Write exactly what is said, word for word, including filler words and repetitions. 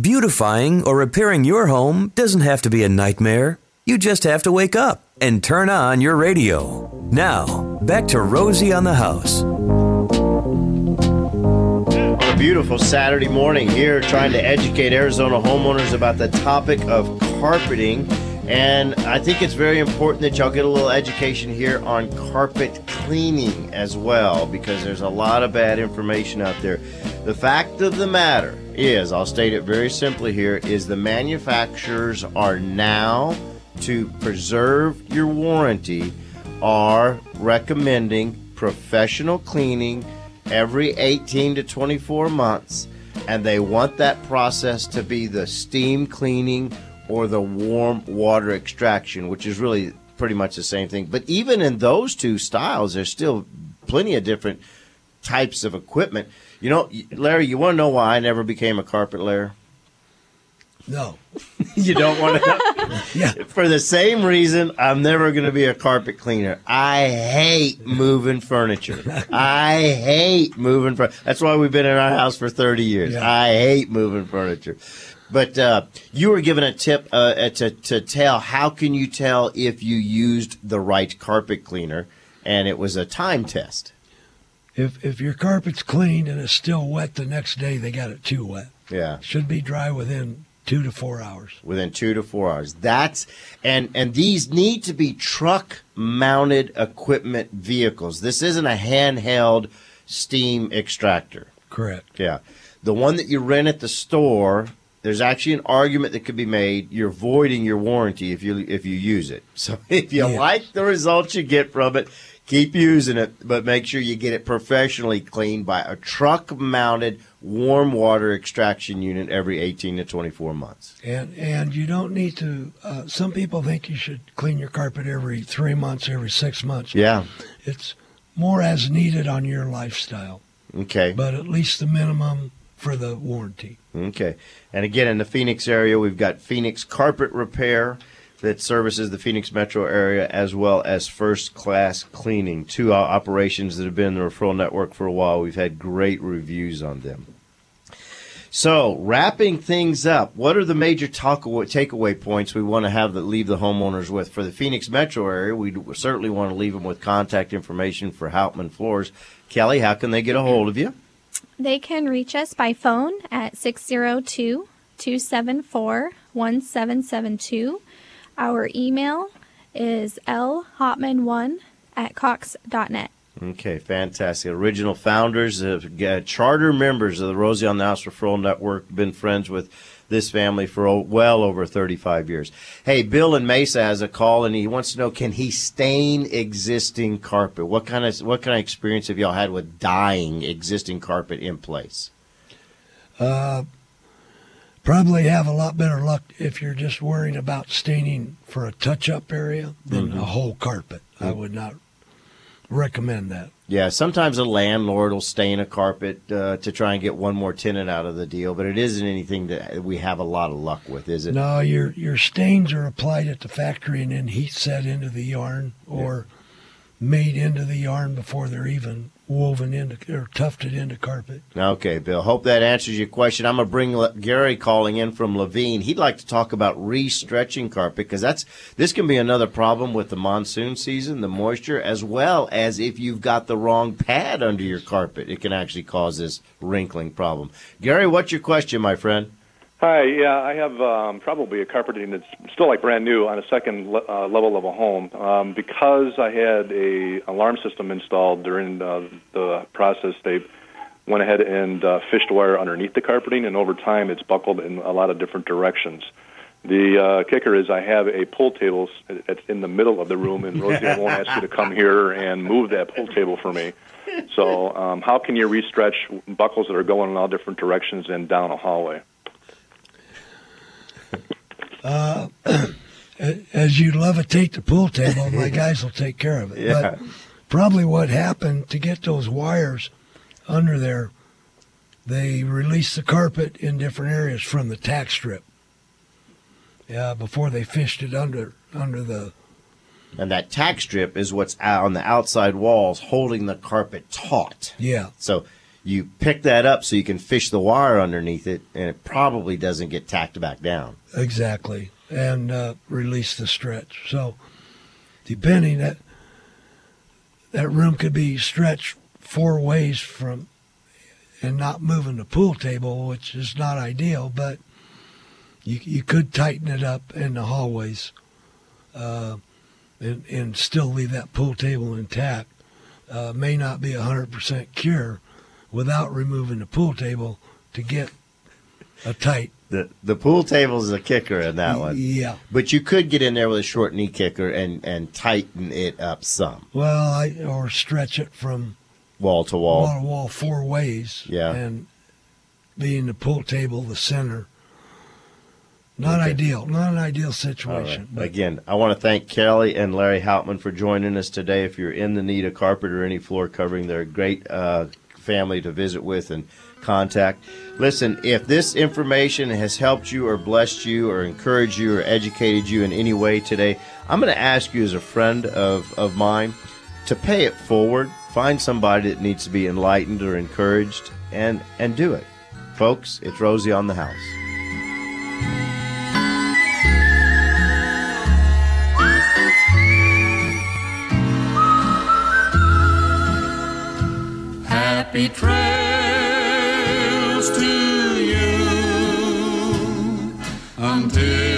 Beautifying or repairing your home doesn't have to be a nightmare. You just have to wake up and turn on your radio. Now, back to Rosie on the House. On a beautiful Saturday morning here, trying to educate Arizona homeowners about the topic of carpeting. And I think it's very important that y'all get a little education here on carpet cleaning as well, because there's a lot of bad information out there. The fact of the matter is, I'll state it very simply here, is the manufacturers are now, to preserve your warranty, are recommending professional cleaning every eighteen to twenty-four months, and they want that process to be the steam cleaning or the warm water extraction, which is really pretty much the same thing. But even in those two styles, there's still plenty of different types of equipment. You know, Larry, you want to know why I never became a carpet layer? No. You don't want to know? Yeah. For the same reason, I'm never going to be a carpet cleaner. I hate moving furniture. I hate moving furniture. That's why we've been in our house for thirty years. Yeah. I hate moving furniture. But uh, you were given a tip uh, to, to tell, how can you tell if you used the right carpet cleaner? And it was a time test. If if your carpet's clean and it's still wet the next day, they got it too wet. Yeah. Should be dry within two to four hours. Within two to four hours. That's and and these need to be truck-mounted equipment vehicles. This isn't a handheld steam extractor. Correct. Yeah. The one that you rent at the store, there's actually an argument that could be made. You're voiding your warranty if you if you use it. So if you Yes. like the results you get from it, keep using it, but make sure you get it professionally cleaned by a truck-mounted warm water extraction unit every eighteen to twenty-four months. And and you don't need to. Uh, some people think you should clean your carpet every three months, every six months. Yeah. It's more as needed on your lifestyle, Okay. but at least the minimum for the warranty. Okay. And again, in the Phoenix area, we've got Phoenix Carpet Repair that services the Phoenix metro area, as well as First Class Cleaning, two uh, operations that have been in the referral network for a while. We've had great reviews on them. So, wrapping things up, what are the major talk- takeaway points we want to have that leave the homeowners with? For the Phoenix metro area, we certainly want to leave them with contact information for Hauptman Floors. Kelly, how can they get a hold of you? They can reach us by phone at six zero two, two seven four, one seven seven two. Our email is l hotman one at cox dot net. Okay, fantastic. Original founders, uh, charter members of the Rosie on the House Referral Network, been friends with this family for o- well over thirty-five years. Hey, Bill in Mesa has a call, and he wants to know, can he stain existing carpet? What kind of what kind of experience have y'all had with dyeing existing carpet in place? Uh, probably have a lot better luck if you're just worrying about staining for a touch-up area than Mm-hmm. a whole carpet. I would not recommend that. Yeah, sometimes a landlord will stain a carpet uh, to try and get one more tenant out of the deal, but it isn't anything that we have a lot of luck with, is it? No, your your stains are applied at the factory and then heat set into the yarn or made into the yarn before they're even woven into or tufted into carpet. Okay, Bill. Hope that answers your question. I'm going to bring Le- Gary calling in from Levine. He'd like to talk about re-stretching carpet, because that's this can be another problem with the monsoon season, the moisture, as well as if you've got the wrong pad under your carpet. It can actually cause this wrinkling problem. Gary, what's your question, my friend? Hi, yeah, I have um, probably a carpeting that's still like brand new on a second le- uh, level of a home. Um, because I had a alarm system installed during uh, the process, they went ahead and uh, fished wire underneath the carpeting, and over time it's buckled in a lot of different directions. The uh, kicker is I have a pool table that's in the middle of the room, and Rosie, I won't ask you to come here and move that pool table for me. So um, how can you re-stretch buckles that are going in all different directions and down a hallway? Uh, as you levitate the pool table, my guys will take care of it. Yeah. But probably what happened to get those wires under there, they released the carpet in different areas from the tack strip. Yeah, before they fished it under under the. And that tack strip is what's out on the outside walls holding the carpet taut. Yeah. So you pick that up so you can fish the wire underneath it, and it probably doesn't get tacked back down. Exactly, and uh, release the stretch. So depending, that that room could be stretched four ways from and not moving the pool table, which is not ideal, but you you could tighten it up in the hallways uh, and, and still leave that pool table intact. Uh, may not be a one hundred percent cure without removing the pool table to get a tight. The the pool table is a kicker in that one. Yeah. But you could get in there with a short knee kicker and, and tighten it up some. Well, I, or stretch it from wall to wall. Wall to wall four ways. Yeah. And being the pool table the center. Not okay. ideal. Not an ideal situation. Right. But again, I want to thank Kelly and Larry Hauptman for joining us today. If you're in the need of carpet or any floor covering, they're a great uh, family to visit with and contact. Listen, if this information has helped you or blessed you or encouraged you or educated you in any way today, I'm going to ask you as a friend of, of mine to pay it forward. Find somebody that needs to be enlightened or encouraged, and, and do it. Folks, it's Rosie on the House. Happy trails to you until